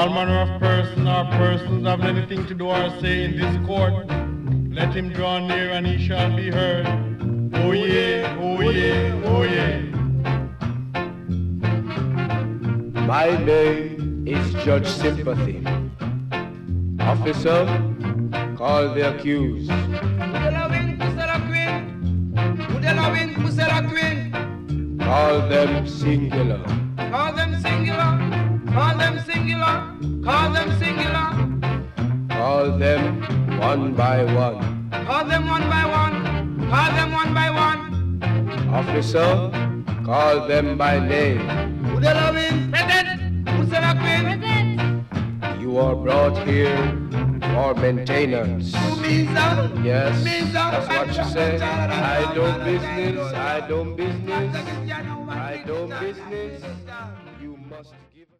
all manner of person or persons have anything to do or say in this court, let him draw near and he shall be heard. Oh yeah, oh yeah, oh yeah. My name is Judge Sympathy. Officer, call the accused. Call them singular. Call them singular. Call them singular. Call them singular. Call them one by one. Call them one by one. Call them one by one. Officer, call them by name. Present. Present. You are brought here for maintenance. Yes, that's what you say. I do business. I do business. I do business. You must give